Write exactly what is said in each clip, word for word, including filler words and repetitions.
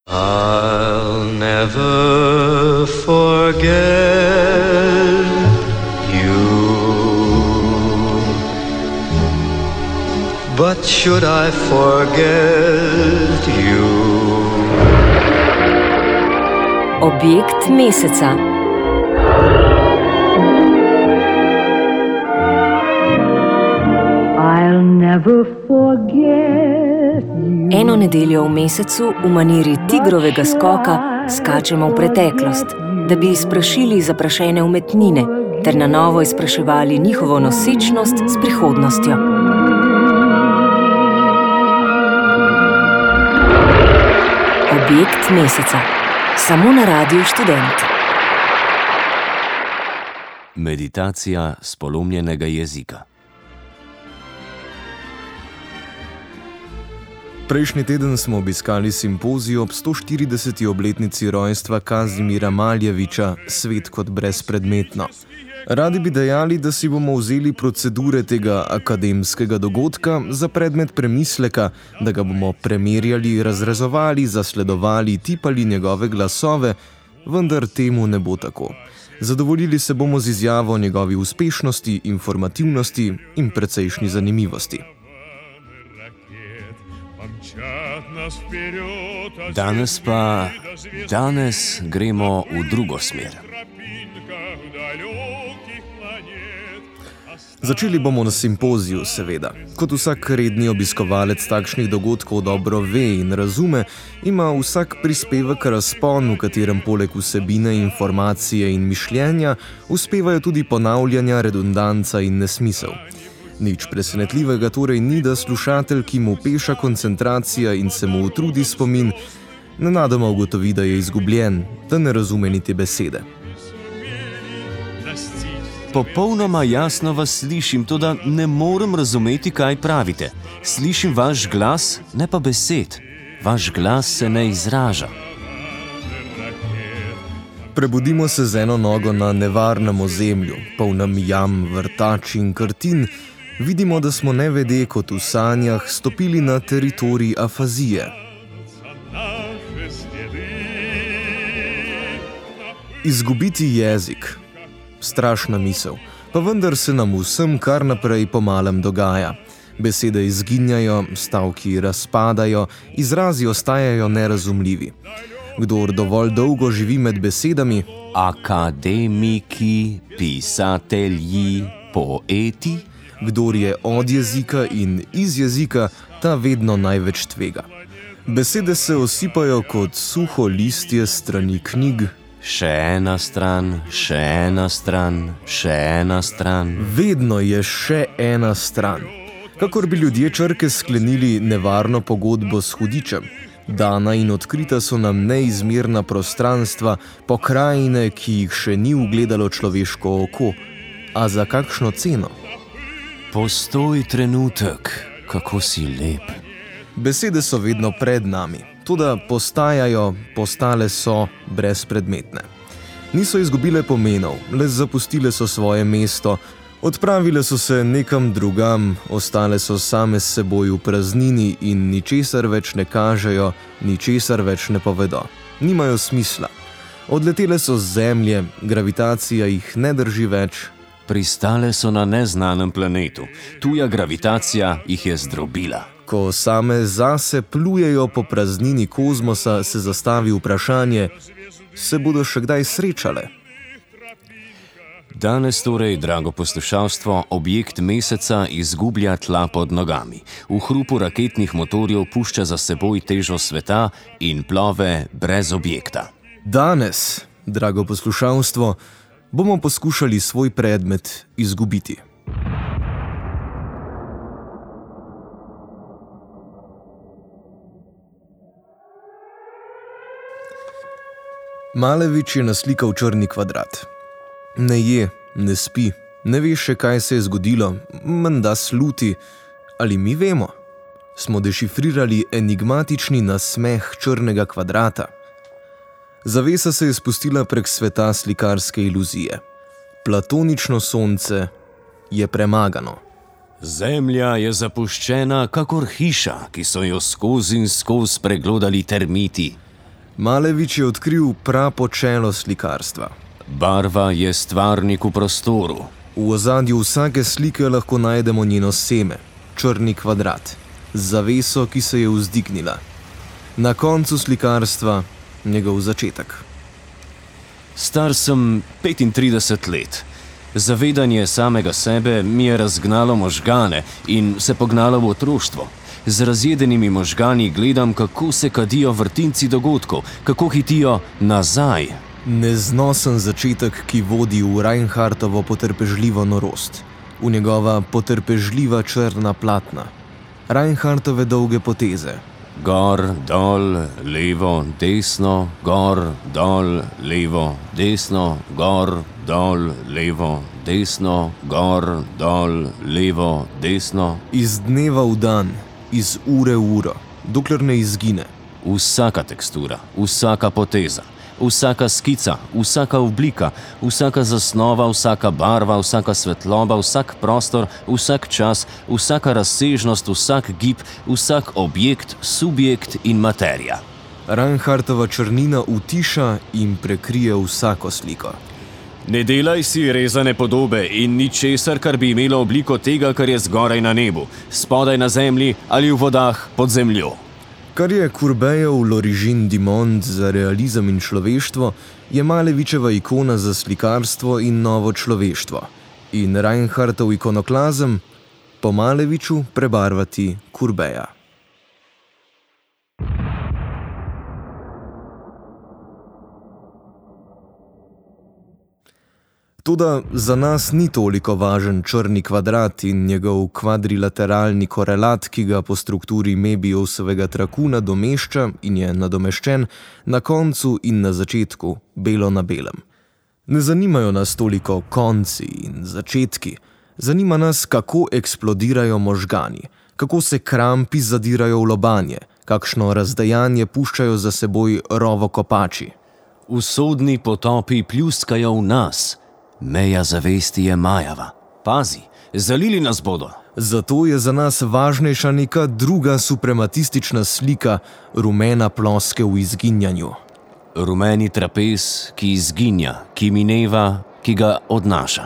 I'll never forget you, but should I forget you? Objekt meseca. I'll never forget you. Eno nedeljo v mesecu v maniri tigrovega skoka skačemo v preteklost, da bi izprašili zaprašene umetnine ter na novo izpraševali njihovo nosečnost s prihodnostjo. Objekt meseca. Samo na Radiu Študent. Meditacija s polomljenega jezika. Prejšnji teden smo obiskali simpozij ob sto štirideseti obletnici rojstva Kazimira Maljeviča Svet kot brezpredmetno. Radi bi dejali, da si bomo vzeli procedure tega akademskega dogodka za predmet premisleka, da ga bomo premerjali, razrezovali, zasledovali, tipali njegove glasove, vendar temu ne bo tako. Zadovoljili se bomo z izjavo o njegovi uspešnosti, informativnosti in precejšnji zanimivosti. Danes pa, danes gremo v drugo smer. Začeli bomo na simpoziju, seveda. Kot vsak redni obiskovalec takšnih dogodkov dobro ve in razume, ima vsak prispevek razpon, v katerem poleg vsebine, informacije in mišljenja uspevajo tudi ponavljanja, redundanca in nesmisel. Nič presenetljivega torej ni, da slušatelj, ki mu peša koncentracija in se mu utrudi spomin, nenadoma ugotovi, da je izgubljen, da ne razume niti besede. Popolnoma jasno vas slišim, toda ne morem razumeti, kaj pravite. Slišim vaš glas, ne pa besed. Vaš glas se ne izraža. Prebudimo se z eno nogo na nevarnem ozemlju, polnem jam, vrtač in krtin. Vidimo, da smo nevede kot v sanjah stopili na teritorij afazije. Izgubiti jezik. Strašna misel, pa vendar se nam vsem kar naprej po malem dogaja. Besede izginjajo, stavki razpadajo, izrazi ostajajo nerazumljivi. Kdor dovolj dolgo živi med besedami, akademiki, pisatelji, poeti, kdor je od jezika in iz jezika, ta vedno največ tvega. Besede se osipajo kot suho listje strani knjig. Še ena stran, še ena stran, še ena stran. Vedno je še ena stran. Kakor bi ljudje črke sklenili nevarno pogodbo s hudičem. Dana in odkrita so nam neizmerna prostranstva, pokrajine, ki jih še ni ugledalo človeško oko. A za kakšno ceno? Postoj trenutek, kako si lep. Besede so vedno pred nami. Toda postajajo, postale so brezpredmetne. Niso izgubile pomenov, le zapustile so svoje mesto, odpravile so se nekam drugam, ostale so same s seboj v praznini in ničesar več ne kažejo, ničesar več ne povedo. Nimajo smisla. Odletele so z zemlje, gravitacija jih ne drži več. Pristale so na neznanem planetu. Tuja gravitacija jih je zdrobila. Ko same zase plujejo po praznini kozmosa, se zastavi vprašanje, se bodo še kdaj srečale? Danes torej, drago poslušalstvo, objekt meseca izgublja tla pod nogami. V hrupu raketnih motorjev pušča za seboj težo sveta in plove brez objekta. Danes, drago poslušalstvo, bomo poskušali svoj predmet izgubiti. Maljevič je naslikal črni kvadrat. Ne je, ne spi, ne ve še, kaj se je zgodilo, menda sluti. Ali mi vemo? Smo dešifrirali enigmatični nasmeh črnega kvadrata. Zavesa se je spustila prek sveta slikarske iluzije. Platonično sonce je premagano. Zemlja je zapuščena kakor hiša, ki so jo skozi in skozi preglodali termiti. Malevič je odkril prapočelo slikarstva. Barva je stvarnik v prostoru. V ozadju vsake slike lahko najdemo njeno seme, črni kvadrat, zaveso, ki se je vzdignila. Na koncu slikarstva njegov začetek. Star sem petintrideset let. Zavedanje samega sebe mi je razgnalo možgane in se pognalo v otroštvo. Z razjedenimi možgani gledam, kako se kadijo vrtinci dogodkov, kako hitijo nazaj. Neznosen začetek, ki vodi v Reinhardtovo potrpežljivo norost, v njegova potrpežljiva črna platna, Reinhardtove dolge poteze. Gor, dol, levo, desno, gor, dol, levo, desno, gor, dol, levo, desno, gor, dol, levo, desno. Iz dneva v dan, iz ure v uro, dokler ne izgine. Vsaka tekstura, vsaka poteza, vsaka skica, vsaka oblika, vsaka zasnova, vsaka barva, vsaka svetloba, vsak prostor, vsak čas, vsaka razsežnost, vsak gib, vsak objekt, subjekt in materija. Reinhardtova črnina utiša in prekrije vsako sliko. Ne delaj si rezane podobe in ničesar, kar bi imelo obliko tega, kar je zgoraj na nebu, spodaj na zemlji ali v vodah pod zemljo. Kar je Courbetjev L'origine du monde za realizem in človeštvo, je Malevičeva ikona za slikarstvo in novo človeštvo. In Reinhardtov ikonoklazem po Maleviču prebarvati Courbetja. Toda za nas ni toliko važen črni kvadrat in njegov kvadrilateralni korelat, ki ga po strukturi Möbiusovega traku nadomešča in je nadomeščen na koncu in na začetku, belo na belem. Ne zanimajo nas toliko konci in začetki, zanima nas, kako eksplodirajo možgani, kako se krampi zadirajo v lobanje, kakšno razdejanje puščajo za seboj rovokopači. Usodni potopi pljuskajo v nas. Meja zavesti je majava. Pazi, zalili nas bodo. Zato je za nas važnejša neka druga suprematistična slika, rumena ploske v izginjanju. Rumeni trapez, ki izginja, ki mineva, ki ga odnaša.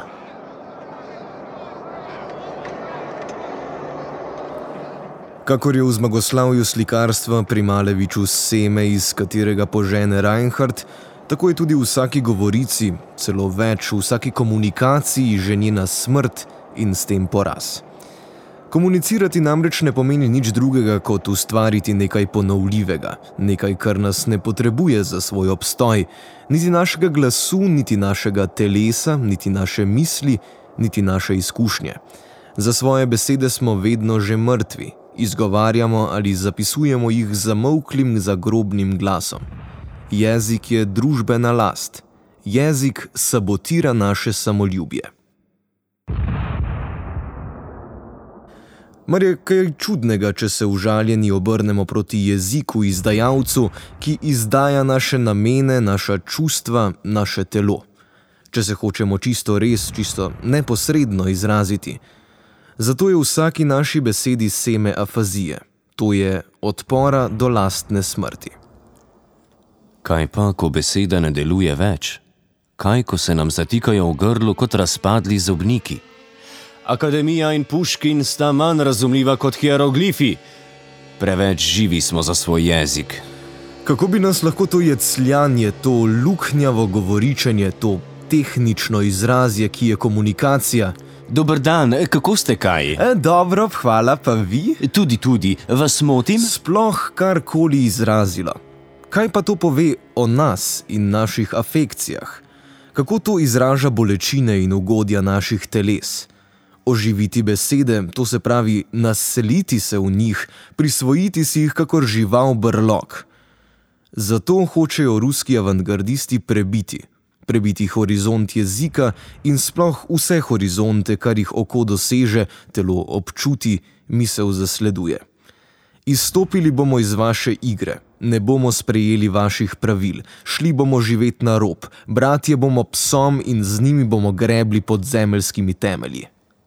Kakor je v zmagoslavju slikarstva pri Maleviču seme, iz katerega požene Reinhardt, tako je tudi v vsaki govorici, celo več v vsaki komunikaciji že njena smrt in s tem poraz. Komunicirati namreč ne pomeni nič drugega, kot ustvariti nekaj ponovljivega, nekaj, kar nas ne potrebuje za svoj obstoj, niti našega glasu, niti našega telesa, niti naše misli, niti naše izkušnje. Za svoje besede smo vedno že mrtvi, izgovarjamo ali zapisujemo jih zamolklim zagrobnim glasom. Jezik je družbena last. Jezik sabotira naše samoljubje. Mar je kaj čudnega, če se užaljeni obrnemo proti jeziku izdajalcu, ki izdaja naše namene, naša čustva, naše telo. Če se hočemo čisto res, čisto neposredno izraziti. Zato je v vsaki naši besedi seme afazije. To je odpora do lastne smrti. Kaj pa, ko beseda ne deluje več? Kaj, ko se nam zatikajo v grlu kot razpadli zobniki? Akademija in Puškin sta manj razumljiva kot hieroglifi. Preveč živi smo za svoj jezik. Kako bi nas lahko to jecljanje, to luknjavo govoričenje, to tehnično izrazje, ki je komunikacija? Dober dan, kako ste kaj? E, dobro, hvala, pa vi? Tudi, tudi, vas motim? Sploh karkoli izrazilo. Kaj pa to pove o nas in naših afekcijah? Kako to izraža bolečine in ugodja naših teles? Oživiti besede, to se pravi naseliti se v njih, prisvojiti si jih kakor žival brlog. Zato hočejo ruski avantgardisti prebiti. Prebiti horizont jezika in sploh vse horizonte, kar jih oko doseže, telo občuti, misel zasleduje. Izstopili bomo iz vaše igre, ne bomo sprejeli vaših pravil, šli bomo živeti na rob, bratje bomo psom in z njimi bomo grebli pod zemeljskimi temelji.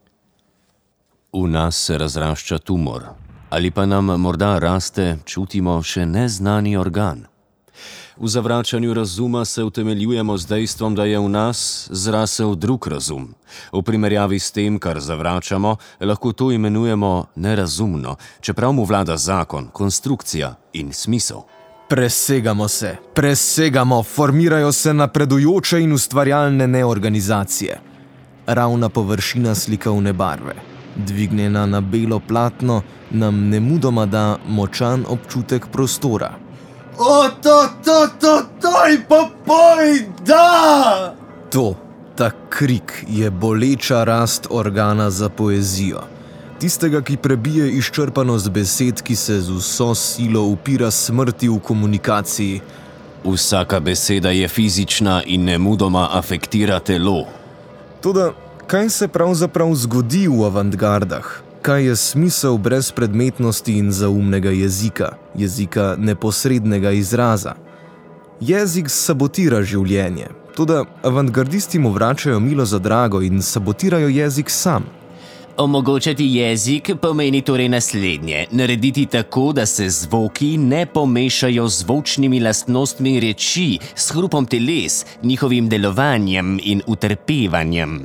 V nas se razrašča tumor, ali pa nam morda raste, čutimo, še neznani organ. V zavračanju razuma se utemeljujemo z dejstvom, da je v nas zrasel drug razum. V primerjavi s tem, kar zavračamo, lahko to imenujemo nerazumno, čeprav mu vlada zakon, konstrukcija in smisel. Presegamo se, presegamo, formirajo se napredujoče in ustvarjalne neorganizacije. Ravna površina slikovne barve, dvignjena na belo platno, nam nemudoma da močan občutek prostora. O, to, to, to, to in popoj, da! To, ta krik je boleča rast organa za poezijo. Tistega, ki prebije izčrpanost besed, ki se z vso silo upira smrti v komunikaciji. Vsaka beseda je fizična in nemudoma afektira telo. Toda, kaj se pravzaprav zgodi v avantgardah? Kaj je smisel brezpredmetnosti in zaumnega jezika, jezika neposrednega izraza? Jezik sabotira življenje, toda avantgardisti mu vračajo milo za drago in sabotirajo jezik sam. Omogočati jezik pomeni torej naslednje: narediti tako, da se zvoki ne pomešajo z zvočnimi lastnostmi reči, s hrupom teles, njihovim delovanjem in utrpevanjem.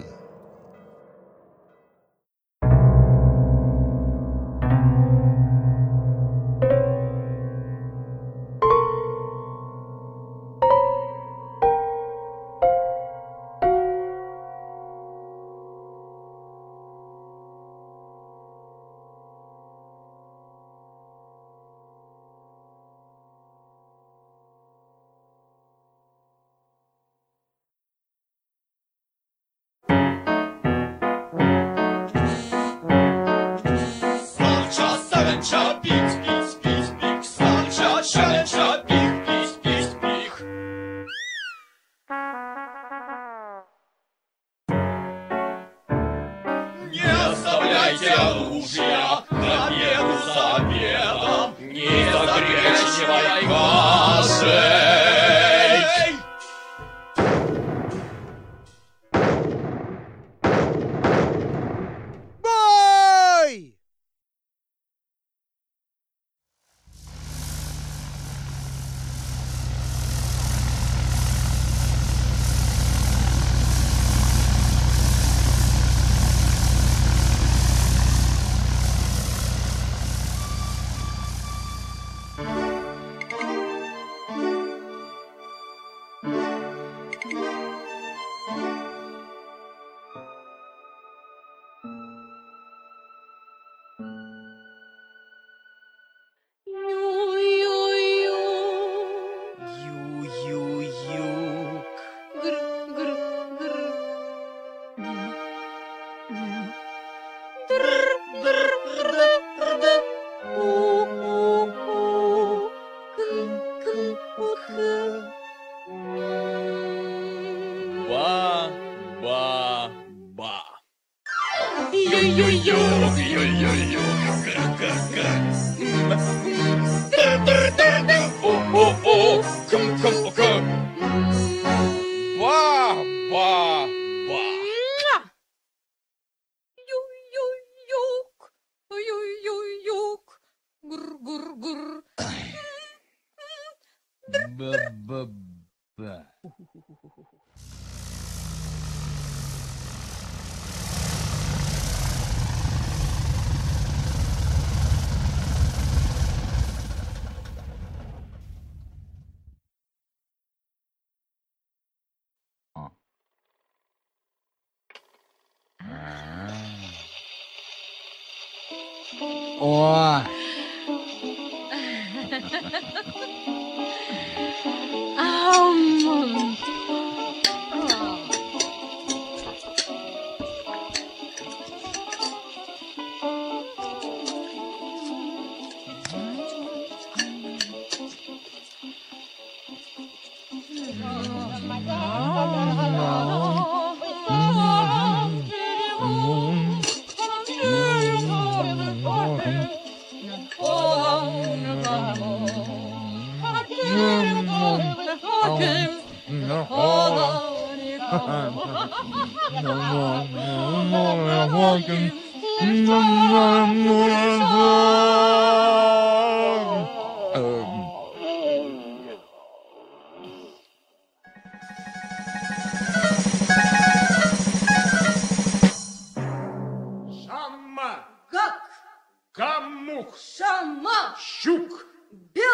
O.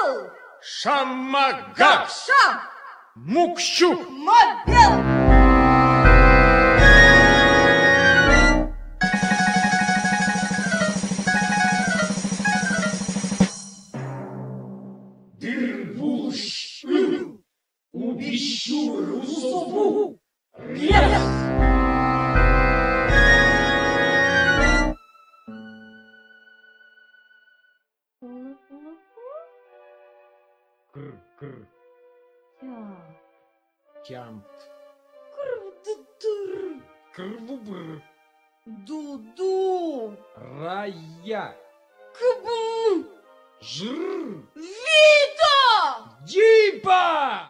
Шамагак. Шам. Мукщук. Мобил. Дырбуш. Убищу русову. Yes. Кр-кр. Тямп. Крв-ду-дур. Крвубр. Ду-ду. Рая. Кбу. Жр. Вито. Дипа.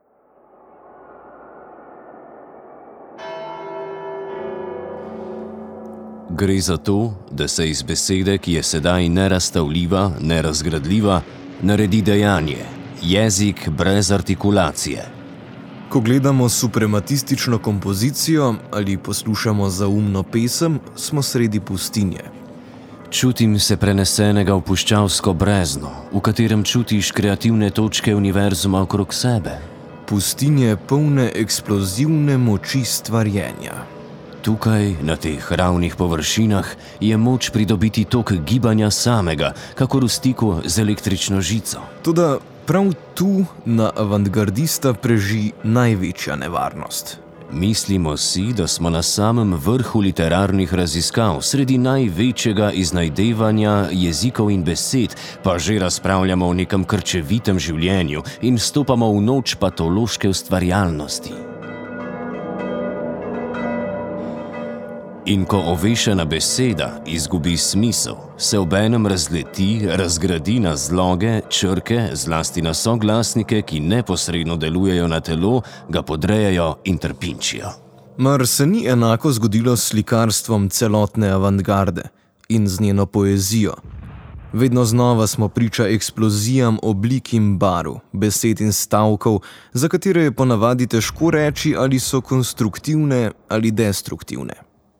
Gre za to, da se iz besede, ki je sedaj nerazstavljiva, nerazgradljiva, naredi dejanje, jezik brez artikulacije. Ko gledamo suprematistično kompozicijo ali poslušamo zaumno pesem, smo sredi pustinje. Čutim se prenesenega v puščavsko brezno, v katerem čutiš kreativne točke univerzuma okrog sebe. Pustinje polne eksplozivne moči stvarjenja. Tukaj, na teh ravnih površinah, je moč pridobiti tok gibanja samega, kakor v stiku z električno žico. Toda prav tu na avantgardista preži največja nevarnost. Mislimo si, da smo na samem vrhu literarnih raziskav, sredi največjega iznajdevanja jezikov in besed, pa že razpravljamo o nekem krčevitem življenju in stopamo v noč patološke ustvarjalnosti. In ko ovešena beseda izgubi smisel, se obenem razleti, razgradi na zloge, črke, zlasti na soglasnike, ki neposredno delujejo na telo, ga podrejajo in trpinčijo. Mar se ni enako zgodilo s slikarstvom celotne avantgarde in z njeno poezijo? Vedno znova smo priča eksplozijam oblik in barv, besed in stavkov, za katere je ponavadi težko reči, ali so konstruktivne ali destruktivne.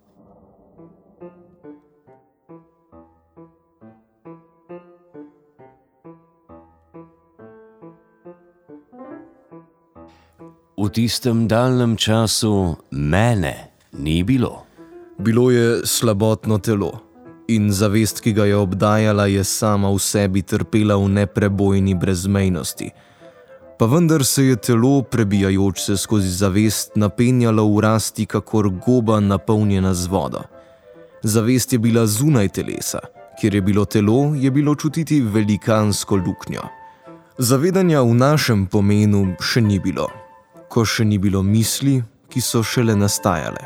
V tistem daljnem času mene ni bilo. Bilo je slabotno telo in zavest, ki ga je obdajala, je sama v sebi trpela v neprebojni brezmejnosti. Pa vendar se je telo, prebijajoč se skozi zavest, napenjalo v rasti kakor goba napolnjena z vodo. Zavest je bila zunaj telesa, kjer je bilo telo, je bilo čutiti velikansko luknjo. Zavedanja v našem pomenu še ni bilo. Ko še ni bilo misli, ki so šele nastajale.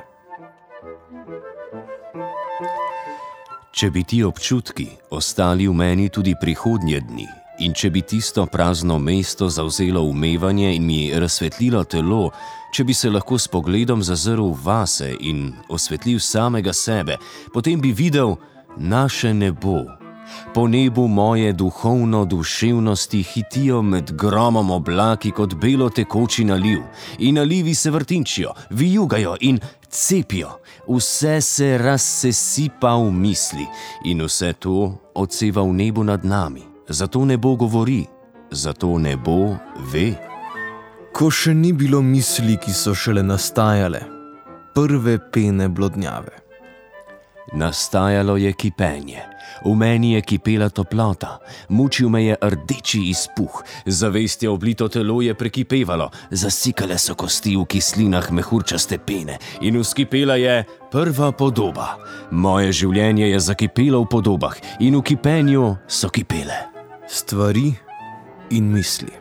Če bi ti občutki ostali v meni tudi prihodnje dni in če bi tisto prazno mesto zavzelo umevanje in mi razsvetlilo telo, če bi se lahko s pogledom zazrl vase in osvetlil samega sebe, potem bi videl naše nebo. Po nebu moje duhovno duševnosti hitijo med gromom oblaki kot belo tekoči naliv. In nalivi se vrtinčijo, vijugajo in cepijo. Vse se razsesipa v misli in vse to odseva v nebu nad nami. Zato nebo govori, zato nebo ve. Ko še ni bilo misli, ki so šele nastajale, prve pene blodnjave. Nastajalo je kipenje. V meni je kipela toplota, mučil me je rdeči izpuh, zavestje oblito telo je prekipevalo, zasikale so kosti v kislinah mehurčaste pene in vzkipela je prva podoba. Moje življenje je zakipelo v podobah in v kipenju so kipele stvari in misli.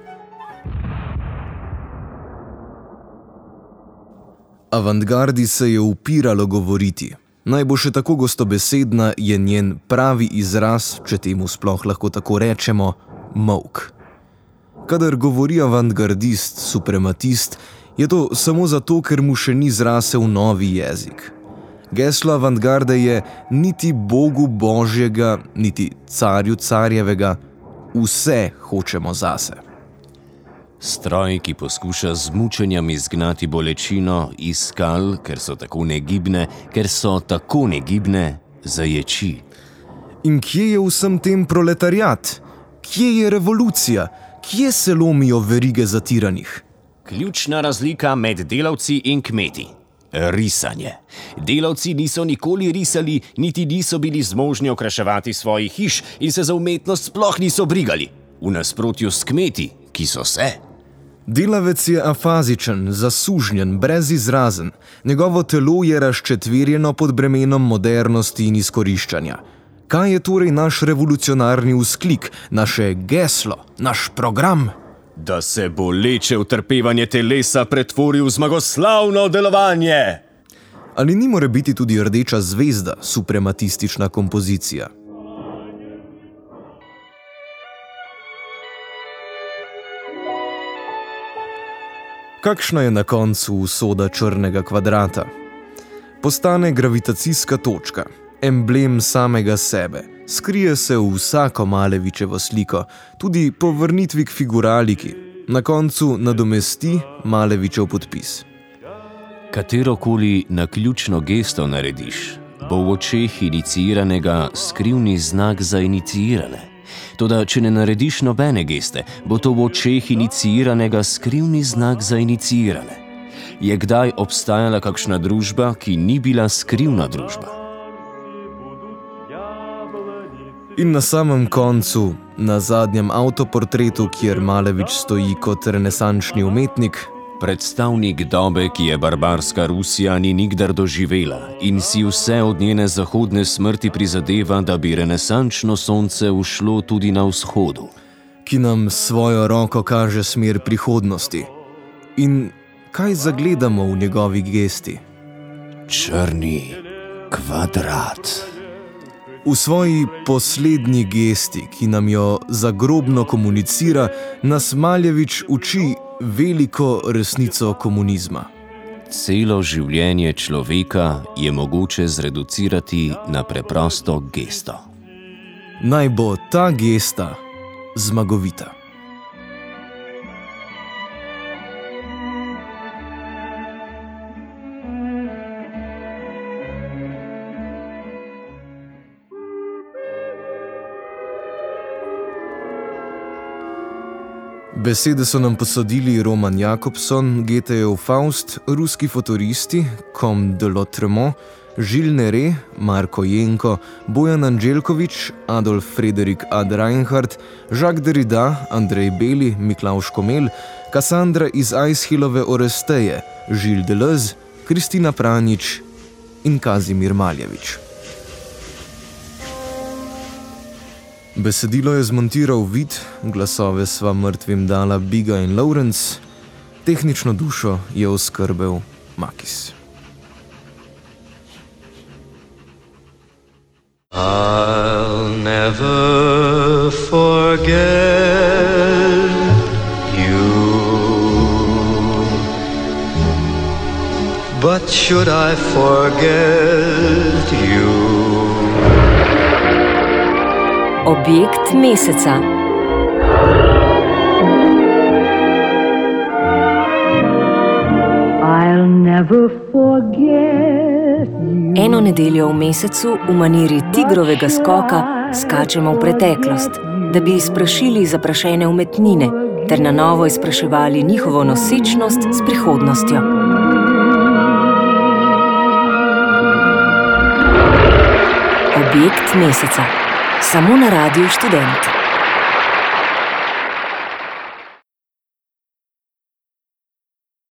Avantgardi se je upiralo govoriti. Naj bo še tako gostobesedna, je njen pravi izraz, če temu sploh lahko tako rečemo, molk. Kadar govori avantgardist, suprematist, je to samo zato, ker mu še ni zrasel novi jezik. Geslo avantgarde je niti Bogu Božjega, niti carju carjevega, vse hočemo zase. Stroj, ki poskuša z mučenjem izgnati bolečino, iz skal, ker so tako negibne, ker so tako negibne, zaječi. In kje je vsem tem proletariat? Kje je revolucija? Kje se lomijo verige zatiranih? Ključna razlika med delavci in kmeti. Risanje. Delavci niso nikoli risali, niti niso bili zmožni okraševati svojih hiš in se za umetnost sploh niso brigali. V nasprotju s kmeti, ki so se. Delavec je afazičen, zasužnjen, brezizrazen. Njegovo telo je razčetverjeno pod bremenom modernosti in izkoriščanja. Kaj je torej naš revolucionarni vzklik, naše geslo, naš program? Da se boleče utrpevanje telesa pretvori v zmagoslavno delovanje. Ali ni more biti tudi rdeča zvezda suprematistična kompozicija? Kakšna je na koncu usoda črnega kvadrata? Postane gravitacijska točka, emblem samega sebe, skrije se v vsako Malevičevo sliko, tudi po vrnitvi k figuraliki, na koncu nadomesti Malevičev podpis. Katerokoli naključno gesto narediš, bo v očeh iniciiranega skrivni znak za iniciirane. Toda, če ne narediš nobene geste, bo to v očeh iniciiranega skrivni znak za iniciirane. Je kdaj obstajala kakšna družba, ki ni bila skrivna družba? In na samem koncu, na zadnjem avtoportretu, kjer Malevič stoji kot renesančni umetnik, predstavnik dobe, ki je barbarska Rusija ni nikdar doživela in si vse od njene zahodne smrti prizadeva, da bi renesančno sonce ušlo tudi na vzhodu. Ki nam svojo roko kaže smer prihodnosti. In kaj zagledamo v njegovi gesti? Črni kvadrat. V svoji poslednji gesti, ki nam jo zagrobno komunicira, nas Maljevič uči veliko resnico komunizma. Celo življenje človeka je mogoče zreducirati na preprosto gesto. Naj bo ta gesta zmagovita. Besede so nam posodili Roman Jakobson, Goethejev Faust, ruski futuristi, Comte de Lautremont, Gilles Neret, Marko Jenko, Bojan Anđelkovič, Adolf Frederik Ad Reinhardt, Jacques Derrida, Andrej Beli, Miklavž Komel, Kassandra iz Aishillove Oresteje, Gilles Deleuze, Kristina Pranjič in Kazimir Maljevič. Besedilo je zmontiral Vid, glasove sva mrtvim dala Biga in Lawrence, tehnično dušo je oskrbel Makis. I'll never forget you, but should I forget you? Objekt meseca. I'll never forget you. Eno nedeljo v mesecu v maniri tigrovega skoka skačemo v preteklost, da bi izprašili zaprašene umetnine ter na novo izpraševali njihovo nosečnost s prihodnostjo. Objekt meseca. Samo na Radiu Študent.